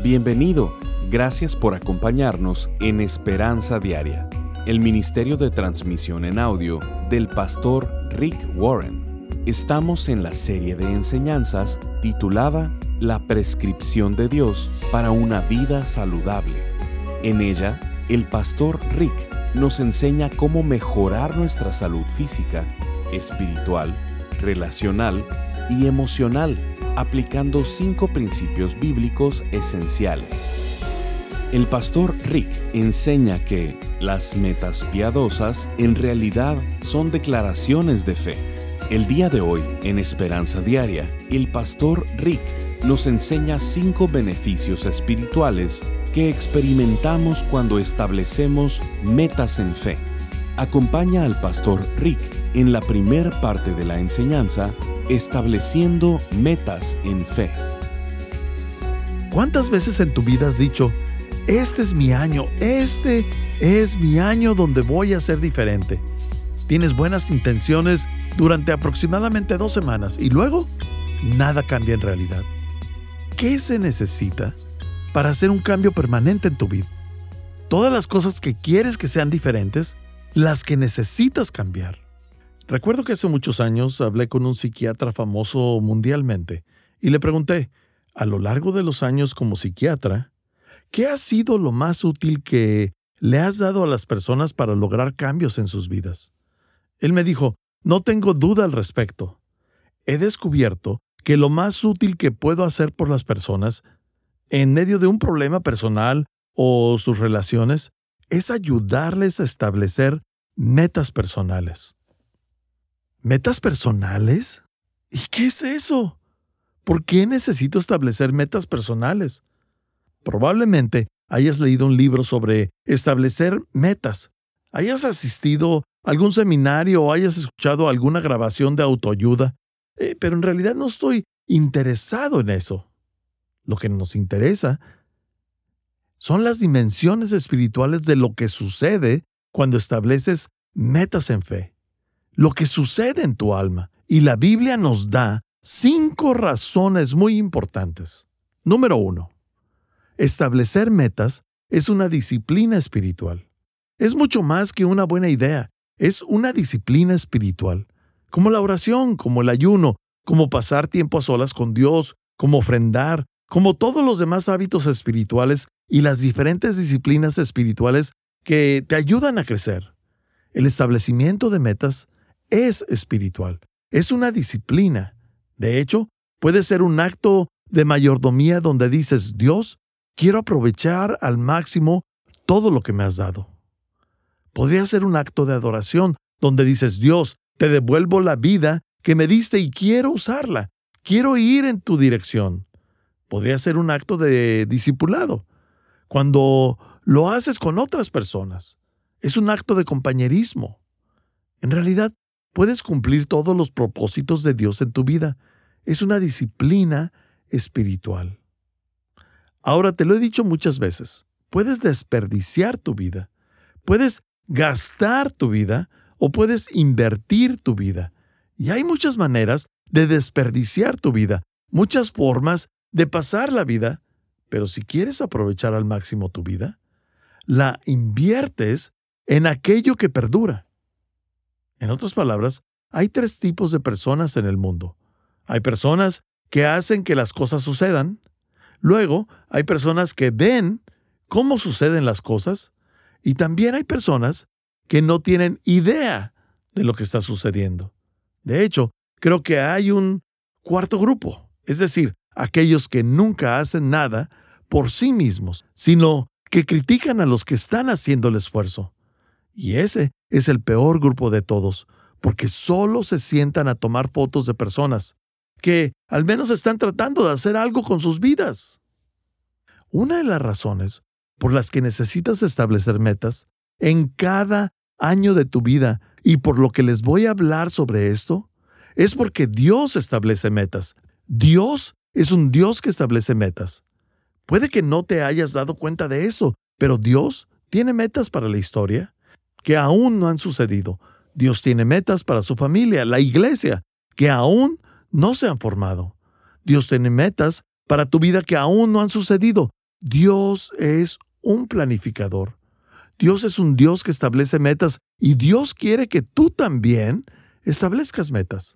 Bienvenido. Gracias por acompañarnos en Esperanza Diaria, el ministerio de transmisión en audio del pastor Rick Warren. Estamos en la serie de enseñanzas titulada La prescripción de Dios para una vida saludable. En ella, el pastor Rick nos enseña cómo mejorar nuestra salud física, espiritual, relacional y emocional, aplicando 5 principios bíblicos esenciales. El pastor Rick enseña que las metas piadosas en realidad son declaraciones de fe. El día de hoy, en Esperanza Diaria, el pastor Rick nos enseña 5 beneficios espirituales que experimentamos cuando establecemos metas en fe. Acompaña al pastor Rick en la primera parte de la enseñanza, estableciendo metas en fe. ¿Cuántas veces en tu vida has dicho, este es mi año donde voy a ser diferente? Tienes buenas intenciones durante aproximadamente 2 semanas y luego nada cambia en realidad. ¿Qué se necesita para hacer un cambio permanente en tu vida? Todas las cosas que quieres que sean diferentes, las que necesitas cambiar. Recuerdo que hace muchos años hablé con un psiquiatra famoso mundialmente y le pregunté, a lo largo de los años como psiquiatra, ¿qué ha sido lo más útil que le has dado a las personas para lograr cambios en sus vidas? Él me dijo, no tengo duda al respecto. He descubierto que lo más útil que puedo hacer por las personas, en medio de un problema personal o sus relaciones, es ayudarles a establecer metas personales. ¿Metas personales? ¿Y qué es eso? ¿Por qué necesito establecer metas personales? Probablemente hayas leído un libro sobre establecer metas, hayas asistido a algún seminario o hayas escuchado alguna grabación de autoayuda, pero en realidad no estoy interesado en eso. Lo que nos interesa son las dimensiones espirituales de lo que sucede cuando estableces metas en fe. Lo que sucede en tu alma. Y la Biblia nos da 5 razones muy importantes. Número 1. Establecer metas es una disciplina espiritual. Es mucho más que una buena idea. Es una disciplina espiritual. Como la oración, como el ayuno, como pasar tiempo a solas con Dios, como ofrendar, como todos los demás hábitos espirituales y las diferentes disciplinas espirituales que te ayudan a crecer. El establecimiento de metas es espiritual. Es una disciplina. De hecho, puede ser un acto de mayordomía donde dices, Dios, quiero aprovechar al máximo todo lo que me has dado. Podría ser un acto de adoración donde dices, Dios, te devuelvo la vida que me diste y quiero usarla. Quiero ir en tu dirección. Podría ser un acto de discipulado, cuando lo haces con otras personas. Es un acto de compañerismo. En realidad, puedes cumplir todos los propósitos de Dios en tu vida. Es una disciplina espiritual. Ahora, te lo he dicho muchas veces, puedes desperdiciar tu vida, puedes gastar tu vida o puedes invertir tu vida. Y hay muchas maneras de desperdiciar tu vida, muchas formas de pasar la vida, pero si quieres aprovechar al máximo tu vida, la inviertes en aquello que perdura. En otras palabras, hay 3 tipos de personas en el mundo. Hay personas que hacen que las cosas sucedan. Luego, hay personas que ven cómo suceden las cosas. Y también hay personas que no tienen idea de lo que está sucediendo. De hecho, creo que hay un 4º grupo, es decir, aquellos que nunca hacen nada por sí mismos, sino que critican a los que están haciendo el esfuerzo. Y ese es el peor grupo de todos, porque solo se sientan a tomar fotos de personas que al menos están tratando de hacer algo con sus vidas. Una de las razones por las que necesitas establecer metas en cada año de tu vida y por lo que les voy a hablar sobre esto, es porque Dios establece metas. Dios es un Dios que establece metas. Puede que no te hayas dado cuenta de esto, pero Dios tiene metas para la historia que aún no han sucedido. Dios tiene metas para su familia, la iglesia, que aún no se han formado. Dios tiene metas para tu vida que aún no han sucedido. Dios es un planificador. Dios es un Dios que establece metas y Dios quiere que tú también establezcas metas.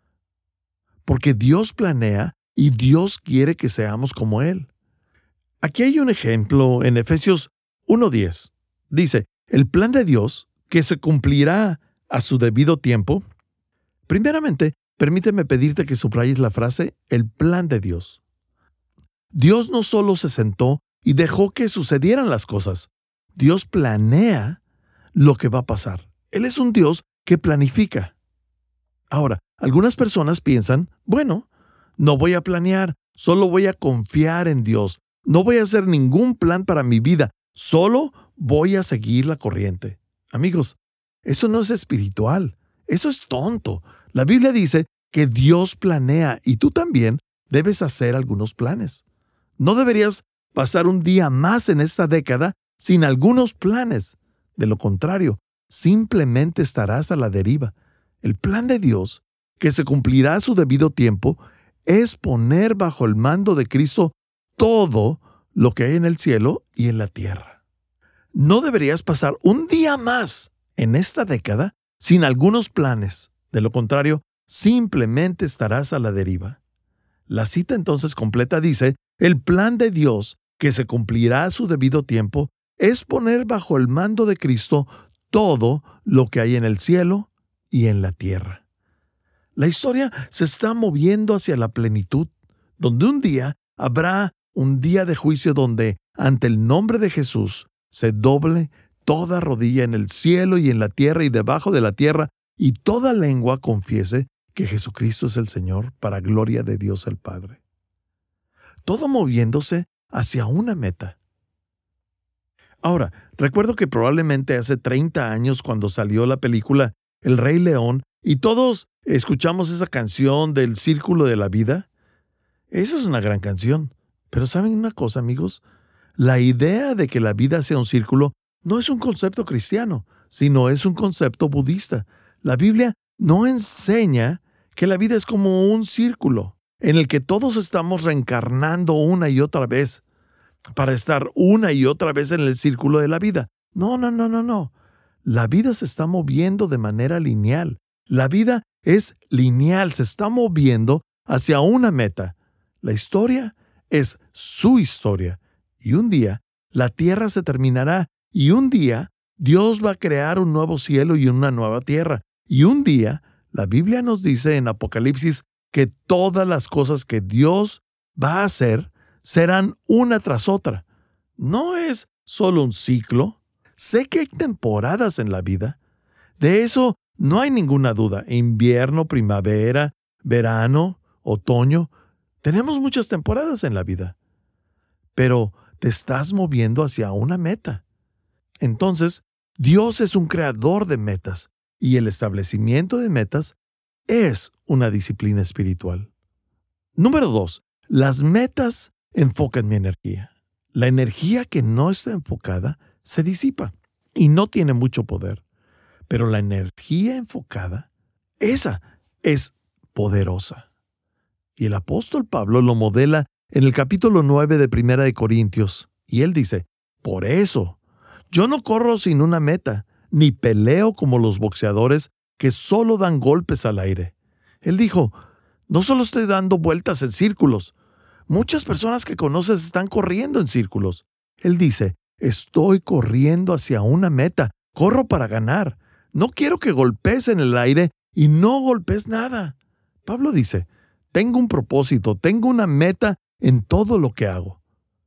Porque Dios planea y Dios quiere que seamos como Él. Aquí hay un ejemplo en Efesios 1:10. Dice, el plan de Dios, que se cumplirá a su debido tiempo. Primeramente, permíteme pedirte que subrayes la frase, el plan de Dios. Dios no solo se sentó y dejó que sucedieran las cosas. Dios planea lo que va a pasar. Él es un Dios que planifica. Ahora, algunas personas piensan, bueno, no voy a planear, solo voy a confiar en Dios. No voy a hacer ningún plan para mi vida, solo voy a seguir la corriente. Amigos, eso no es espiritual, eso es tonto. La Biblia dice que Dios planea y tú también debes hacer algunos planes. No deberías pasar un día más en esta década sin algunos planes. De lo contrario, simplemente estarás a la deriva. El plan de Dios, que se cumplirá a su debido tiempo, es poner bajo el mando de Cristo todo lo que hay en el cielo y en la tierra. No deberías pasar un día más en esta década sin algunos planes. De lo contrario, simplemente estarás a la deriva. La cita entonces completa dice, el plan de Dios, que se cumplirá a su debido tiempo, es poner bajo el mando de Cristo todo lo que hay en el cielo y en la tierra. La historia se está moviendo hacia la plenitud, donde un día habrá un día de juicio donde, ante el nombre de Jesús, se doble toda rodilla en el cielo y en la tierra y debajo de la tierra, y toda lengua confiese que Jesucristo es el Señor, para gloria de Dios el Padre. Todo moviéndose hacia una meta. Ahora, recuerdo que probablemente hace 30 años cuando salió la película El Rey León y todos escuchamos esa canción del Círculo de la Vida. Esa es una gran canción. Pero ¿saben una cosa, amigos? La idea de que la vida sea un círculo no es un concepto cristiano, sino es un concepto budista. La Biblia no enseña que la vida es como un círculo en el que todos estamos reencarnando una y otra vez para estar una y otra vez en el círculo de la vida. No. La vida se está moviendo de manera lineal. La vida es lineal, se está moviendo hacia una meta. La historia es su historia. Y un día la tierra se terminará. Y un día Dios va a crear un nuevo cielo y una nueva tierra. Y un día la Biblia nos dice en Apocalipsis que todas las cosas que Dios va a hacer serán una tras otra. No es solo un ciclo. Sé que hay temporadas en la vida. De eso no hay ninguna duda. Invierno, primavera, verano, otoño. Tenemos muchas temporadas en la vida. Pero te estás moviendo hacia una meta. Entonces, Dios es un creador de metas y el establecimiento de metas es una disciplina espiritual. Número 2. Las metas enfocan mi energía. La energía que no está enfocada se disipa y no tiene mucho poder. Pero la energía enfocada, esa es poderosa. Y el apóstol Pablo lo modela en el capítulo 9 de Primera de Corintios. Y él dice, por eso, yo no corro sin una meta, ni peleo como los boxeadores que solo dan golpes al aire. Él dijo, no solo estoy dando vueltas en círculos. Muchas personas que conoces están corriendo en círculos. Él dice, estoy corriendo hacia una meta, corro para ganar. No quiero que golpees en el aire y no golpees nada. Pablo dice, tengo un propósito, tengo una meta en todo lo que hago.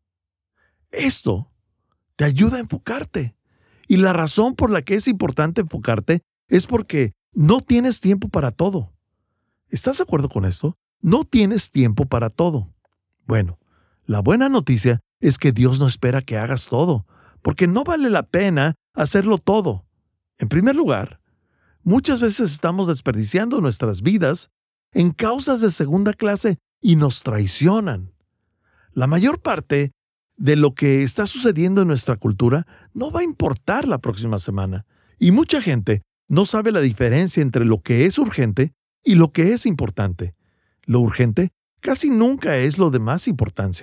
Esto te ayuda a enfocarte. Y la razón por la que es importante enfocarte es porque no tienes tiempo para todo. ¿Estás de acuerdo con esto? No tienes tiempo para todo. Bueno, la buena noticia es que Dios no espera que hagas todo, porque no vale la pena hacerlo todo. En primer lugar, muchas veces estamos desperdiciando nuestras vidas en causas de segunda clase y nos traicionan. La mayor parte de lo que está sucediendo en nuestra cultura no va a importar la próxima semana. Y mucha gente no sabe la diferencia entre lo que es urgente y lo que es importante. Lo urgente casi nunca es lo de más importancia.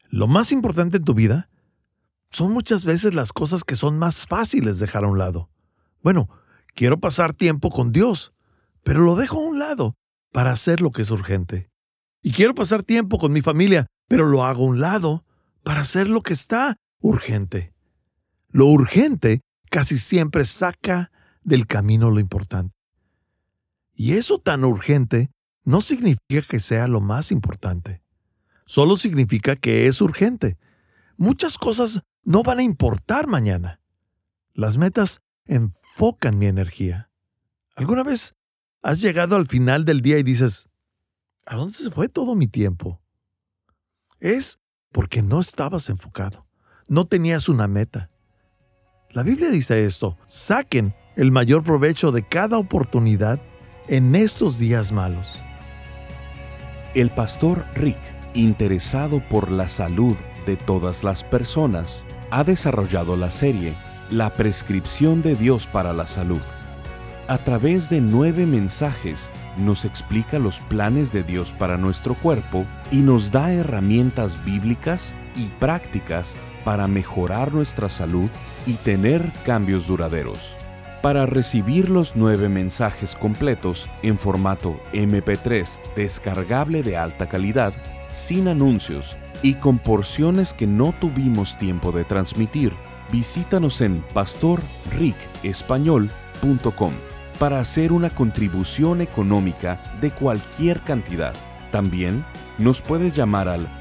Lo más importante en tu vida son muchas veces las cosas que son más fáciles dejar a un lado. Bueno, quiero pasar tiempo con Dios, pero lo dejo a un lado para hacer lo que es urgente. Y quiero pasar tiempo con mi familia, pero lo hago a un lado para hacer lo que está urgente. Lo urgente casi siempre saca del camino lo importante. Y eso tan urgente no significa que sea lo más importante. Solo significa que es urgente. Muchas cosas no van a importar mañana. Las metas enfocan mi energía. ¿Alguna vez has llegado al final del día y dices, ¿a dónde se fue todo mi tiempo? Es porque no estabas enfocado. No tenías una meta. La Biblia dice esto: saquen el mayor provecho de cada oportunidad en estos días malos. El pastor Rick, interesado por la salud de todas las personas, ha desarrollado la serie La prescripción de Dios para la salud. A través de 9 mensajes, nos explica los planes de Dios para nuestro cuerpo y nos da herramientas bíblicas y prácticas para mejorar nuestra salud y tener cambios duraderos. Para recibir los 9 mensajes completos en formato MP3 descargable de alta calidad, sin anuncios y con porciones que no tuvimos tiempo de transmitir, visítanos en pastorricespañol.com para hacer una contribución económica de cualquier cantidad. También nos puedes llamar al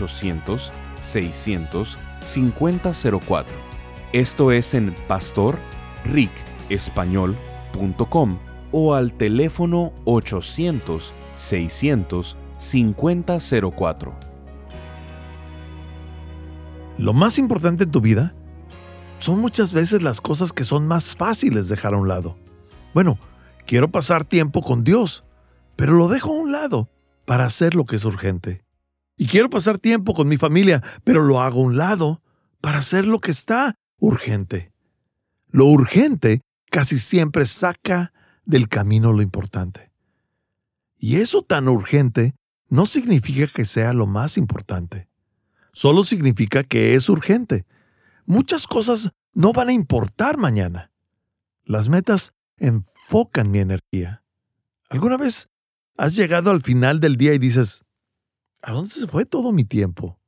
800-600-5004. Esto es en pastorricespañol.com o al teléfono 800-600-5004. Lo más importante en tu vida son muchas veces las cosas que son más fáciles dejar a un lado. Bueno, quiero pasar tiempo con Dios, pero lo dejo a un lado para hacer lo que es urgente. Y quiero pasar tiempo con mi familia, pero lo hago a un lado para hacer lo que está urgente. Lo urgente casi siempre saca del camino lo importante. Y eso tan urgente no significa que sea lo más importante. Solo significa que es urgente. Muchas cosas no van a importar mañana. Las metas enfocan mi energía. ¿Alguna vez has llegado al final del día y dices, ¿a dónde se fue todo mi tiempo?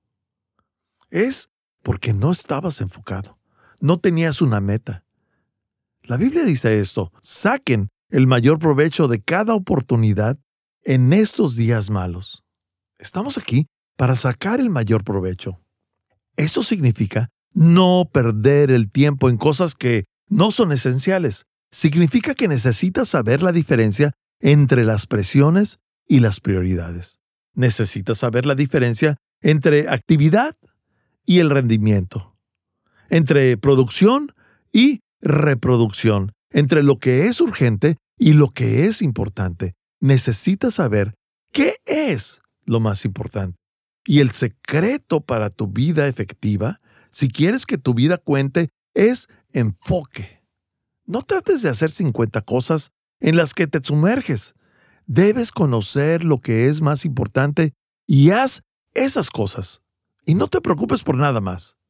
Es porque no estabas enfocado. No tenías una meta. La Biblia dice esto: saquen el mayor provecho de cada oportunidad en estos días malos. Estamos aquí para sacar el mayor provecho. Eso significa no perder el tiempo en cosas que no son esenciales. Significa que necesitas saber la diferencia entre las presiones y las prioridades. Necesitas saber la diferencia entre actividad y el rendimiento, entre producción y reproducción, entre lo que es urgente y lo que es importante. Necesitas saber qué es lo más importante. Y el secreto para tu vida efectiva, si quieres que tu vida cuente, es enfoque. No trates de hacer 50 cosas en las que te sumerges. Debes conocer lo que es más importante y haz esas cosas. Y no te preocupes por nada más.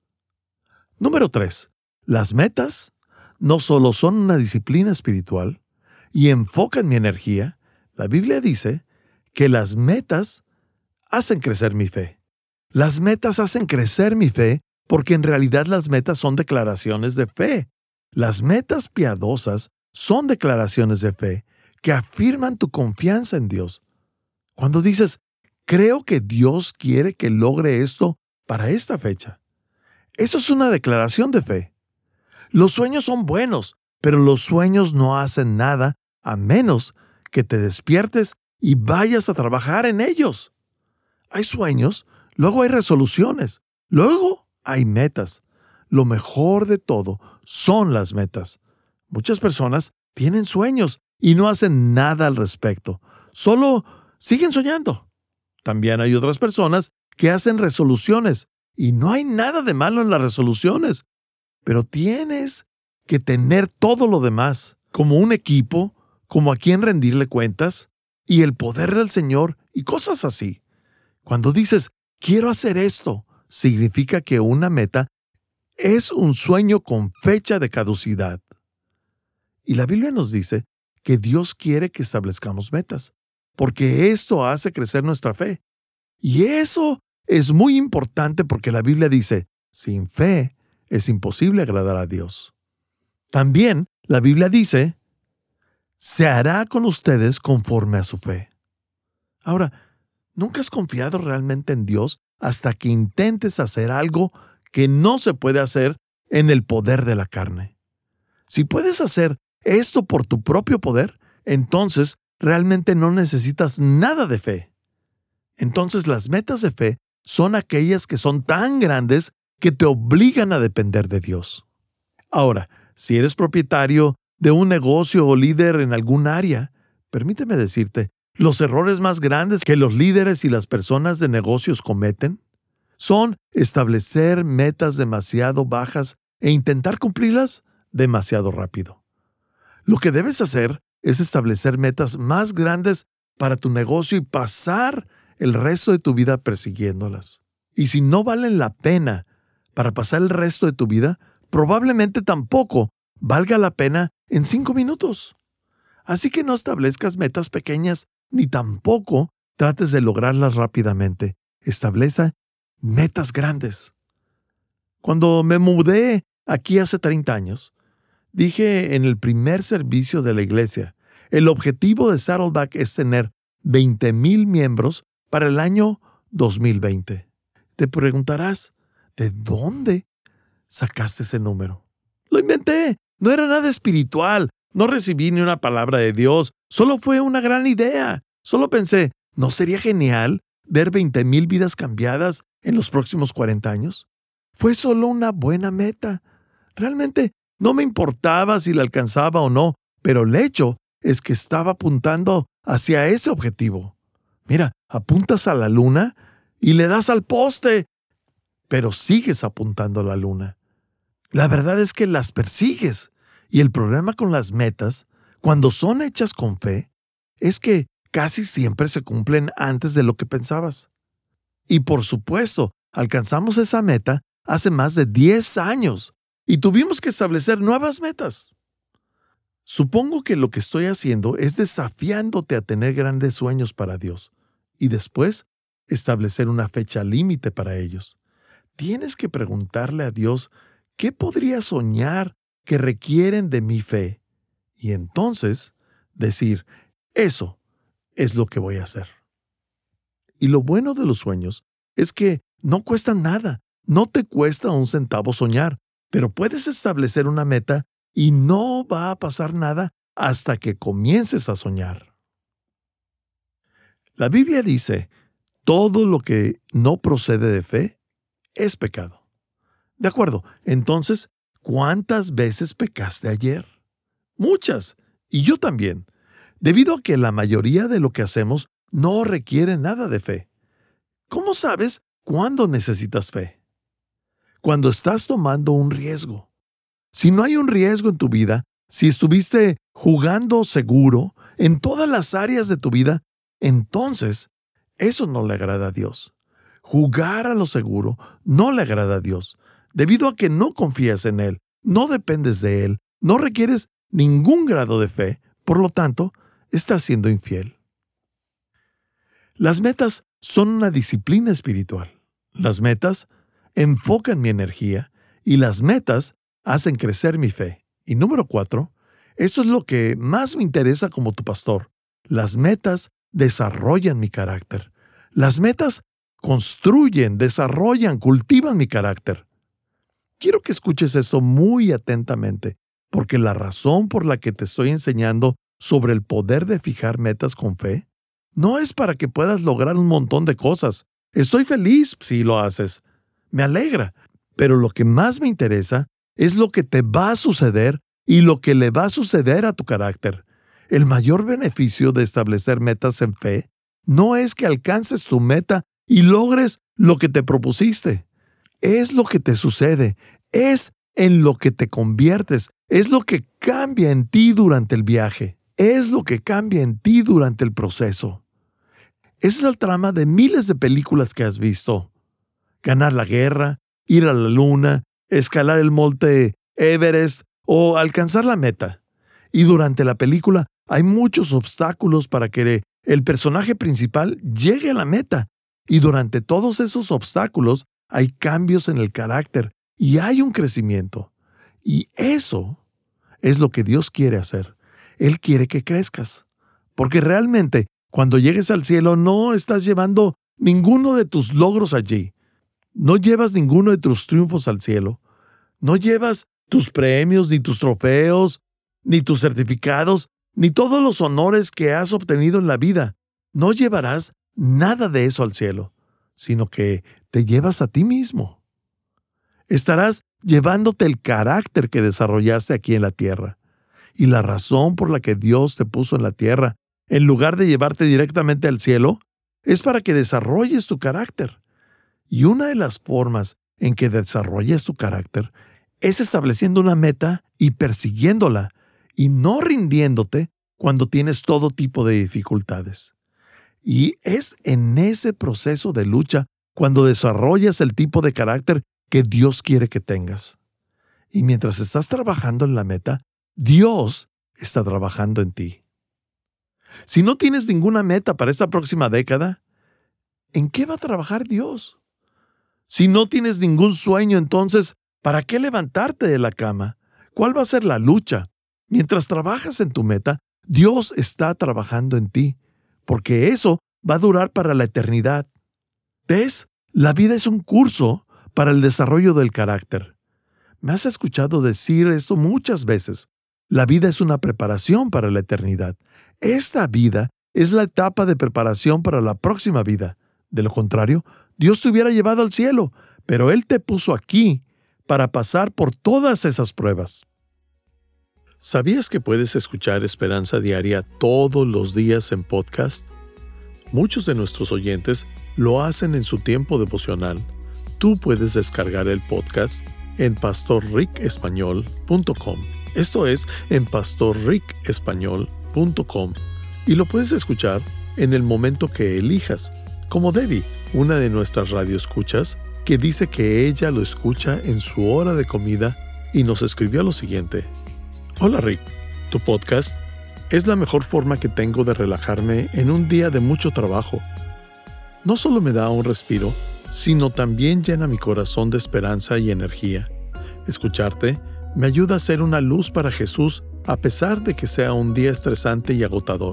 Número 3. Las metas no solo son una disciplina espiritual y enfocan mi energía. La Biblia dice que las metas hacen crecer mi fe. Las metas hacen crecer mi fe porque en realidad las metas son declaraciones de fe. Las metas piadosas son declaraciones de fe que afirman tu confianza en Dios. Cuando dices, creo que Dios quiere que logre esto para esta fecha, eso es una declaración de fe. Los sueños son buenos, pero los sueños no hacen nada a menos que te despiertes y vayas a trabajar en ellos. Hay sueños, luego hay resoluciones, luego hay metas. Lo mejor de todo son las metas. Muchas personas tienen sueños y no hacen nada al respecto. Solo siguen soñando. También hay otras personas que hacen resoluciones y no hay nada de malo en las resoluciones. Pero tienes que tener todo lo demás, como un equipo, como a quien rendirle cuentas y el poder del Señor y cosas así. Cuando dices, quiero hacer esto, significa que una meta es un sueño con fecha de caducidad. Y la Biblia nos dice que Dios quiere que establezcamos metas, porque esto hace crecer nuestra fe. Y eso es muy importante porque la Biblia dice, sin fe es imposible agradar a Dios. También la Biblia dice, se hará con ustedes conforme a su fe. Ahora, ¿nunca has confiado realmente en Dios hasta que intentes hacer algo que no se puede hacer en el poder de la carne? Si puedes hacer esto por tu propio poder, entonces realmente no necesitas nada de fe. Entonces las metas de fe son aquellas que son tan grandes que te obligan a depender de Dios. Ahora, si eres propietario de un negocio o líder en algún área, permíteme decirte, los errores más grandes que los líderes y las personas de negocios cometen son establecer metas demasiado bajas e intentar cumplirlas demasiado rápido. Lo que debes hacer es establecer metas más grandes para tu negocio y pasar el resto de tu vida persiguiéndolas. Y si no valen la pena para pasar el resto de tu vida, probablemente tampoco valga la pena en 5 minutos. Así que no establezcas metas pequeñas ni tampoco trates de lograrlas rápidamente. Establece metas grandes. Cuando me mudé aquí hace 30 años, dije en el primer servicio de la iglesia, el objetivo de Saddleback es tener 20,000 miembros para el año 2020. Te preguntarás, ¿de dónde sacaste ese número? Lo inventé. No era nada espiritual. No recibí ni una palabra de Dios. Solo fue una gran idea. Solo pensé, ¿no sería genial ver 20,000 vidas cambiadas en los próximos 40 años? Fue solo una buena meta. Realmente no me importaba si la alcanzaba o no, pero el hecho es que estaba apuntando hacia ese objetivo. Mira, apuntas a la luna y le das al poste, pero sigues apuntando a la luna. La verdad es que las persigues. Y el problema con las metas, cuando son hechas con fe, es que casi siempre se cumplen antes de lo que pensabas. Y por supuesto, alcanzamos esa meta hace más de 10 años y tuvimos que establecer nuevas metas. Supongo que lo que estoy haciendo es desafiándote a tener grandes sueños para Dios y después establecer una fecha límite para ellos. Tienes que preguntarle a Dios qué podría soñar que requieren de mi fe y entonces decir, eso es lo que voy a hacer. Y lo bueno de los sueños es que no cuestan nada, no te cuesta un centavo soñar, pero puedes establecer una meta y no va a pasar nada hasta que comiences a soñar. La Biblia dice, todo lo que no procede de fe es pecado. De acuerdo, entonces, ¿cuántas veces pecaste ayer? Muchas, y yo también, debido a que la mayoría de lo que hacemos no requiere nada de fe. ¿Cómo sabes cuándo necesitas fe? Cuando estás tomando un riesgo. Si no hay un riesgo en tu vida, si estuviste jugando seguro en todas las áreas de tu vida, entonces eso no le agrada a Dios. Jugar a lo seguro no le agrada a Dios. Debido a que no confías en Él, no dependes de Él, no requieres ningún grado de fe, por lo tanto, estás siendo infiel. Las metas son una disciplina espiritual. Las metas enfocan mi energía y las metas hacen crecer mi fe. Y número 4, esto es lo que más me interesa como tu pastor. Las metas desarrollan mi carácter. Las metas construyen, desarrollan, cultivan mi carácter. Quiero que escuches esto muy atentamente, porque la razón por la que te estoy enseñando sobre el poder de fijar metas con fe no es para que puedas lograr un montón de cosas. Estoy feliz si lo haces. Me alegra. Pero lo que más me interesa es lo que te va a suceder y lo que le va a suceder a tu carácter. El mayor beneficio de establecer metas en fe no es que alcances tu meta y logres lo que te propusiste. Es lo que te sucede, es en lo que te conviertes, es lo que cambia en ti durante el viaje, es lo que cambia en ti durante el proceso. Esa es la trama de miles de películas que has visto. ganar la guerra, ir a la luna, escalar el monte Everest o alcanzar la meta. Y durante la película hay muchos obstáculos para que el personaje principal llegue a la meta. Y durante todos esos obstáculos hay cambios en el carácter y hay un crecimiento. Y eso es lo que Dios quiere hacer. Él quiere que crezcas. Porque realmente, cuando llegues al cielo, no estás llevando ninguno de tus logros allí. No llevas ninguno de tus triunfos al cielo. No llevas tus premios, ni tus trofeos, ni tus certificados, ni todos los honores que has obtenido en la vida. No llevarás nada de eso al cielo, sino que te llevas a ti mismo. Estarás llevándote el carácter que desarrollaste aquí en la tierra. Y la razón por la que Dios te puso en la tierra, en lugar de llevarte directamente al cielo, es para que desarrolles tu carácter. Y una de las formas en que desarrolles tu carácter es estableciendo una meta y persiguiéndola, y no rindiéndote cuando tienes todo tipo de dificultades. Y es en ese proceso de lucha cuando desarrollas el tipo de carácter que Dios quiere que tengas. Y mientras estás trabajando en la meta, Dios está trabajando en ti. Si no tienes ninguna meta para esta próxima década, ¿en qué va a trabajar Dios? Si no tienes ningún sueño, entonces, ¿para qué levantarte de la cama? ¿Cuál va a ser la lucha? Mientras trabajas en tu meta, Dios está trabajando en ti, porque eso va a durar para la eternidad. ¿Ves? La vida es un curso para el desarrollo del carácter. Me has escuchado decir esto muchas veces. La vida es una preparación para la eternidad. Esta vida es la etapa de preparación para la próxima vida. De lo contrario, Dios te hubiera llevado al cielo, pero Él te puso aquí para pasar por todas esas pruebas. ¿Sabías que puedes escuchar Esperanza Diaria todos los días en podcast? Muchos de nuestros oyentes lo hacen en su tiempo devocional. Tú puedes descargar el podcast en pastorricespañol.com. Esto es, en pastorricespañol.com. Y lo puedes escuchar en el momento que elijas, como Debbie, una de nuestras radioescuchas, que dice que ella lo escucha en su hora de comida y nos escribió lo siguiente. Hola Rick, tu podcast es la mejor forma que tengo de relajarme en un día de mucho trabajo. No solo me da un respiro, sino también llena mi corazón de esperanza y energía. Escucharte me ayuda a ser una luz para Jesús a pesar de que sea un día estresante y agotador.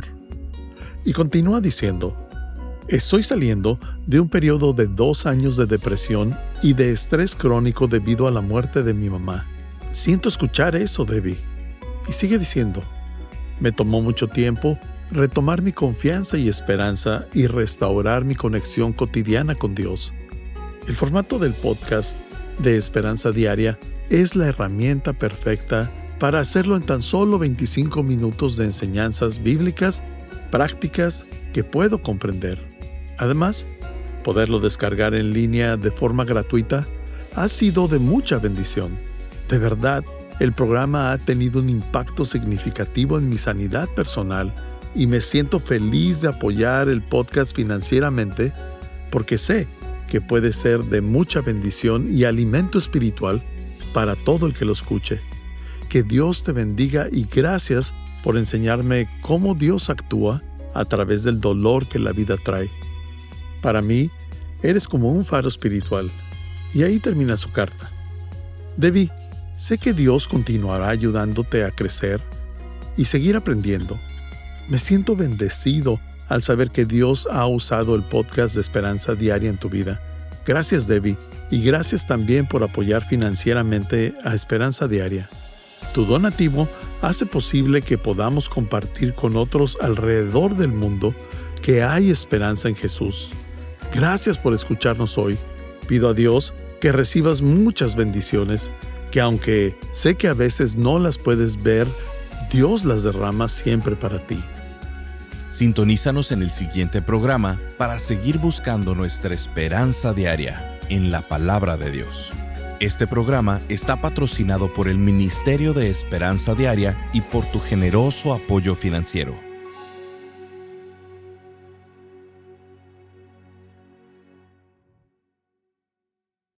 Y continúa diciendo, estoy saliendo de un periodo de 2 años de depresión y de estrés crónico debido a la muerte de mi mamá. Siento escuchar eso, Debbie. Y sigue diciendo, me tomó mucho tiempo retomar mi confianza y esperanza y restaurar mi conexión cotidiana con Dios. El formato del podcast de Esperanza Diaria es la herramienta perfecta para hacerlo en tan solo 25 minutos de enseñanzas bíblicas prácticas que puedo comprender. Además, poderlo descargar en línea de forma gratuita ha sido de mucha bendición. De verdad, el programa ha tenido un impacto significativo en mi sanidad personal y me siento feliz de apoyar el podcast financieramente porque sé que puede ser de mucha bendición y alimento espiritual para todo el que lo escuche. Que Dios te bendiga y gracias por enseñarme cómo Dios actúa a través del dolor que la vida trae. Para mí, eres como un faro espiritual. Y ahí termina su carta. Debbie, sé que Dios continuará ayudándote a crecer y seguir aprendiendo. Me siento bendecido al saber que Dios ha usado el podcast de Esperanza Diaria en tu vida. Gracias, Debbie, y gracias también por apoyar financieramente a Esperanza Diaria. Tu donativo hace posible que podamos compartir con otros alrededor del mundo que hay esperanza en Jesús. Gracias por escucharnos hoy. Pido a Dios que recibas muchas bendiciones, que aunque sé que a veces no las puedes ver, Dios las derrama siempre para ti. Sintonízanos en el siguiente programa para seguir buscando nuestra esperanza diaria en la Palabra de Dios. Este programa está patrocinado por el Ministerio de Esperanza Diaria y por tu generoso apoyo financiero.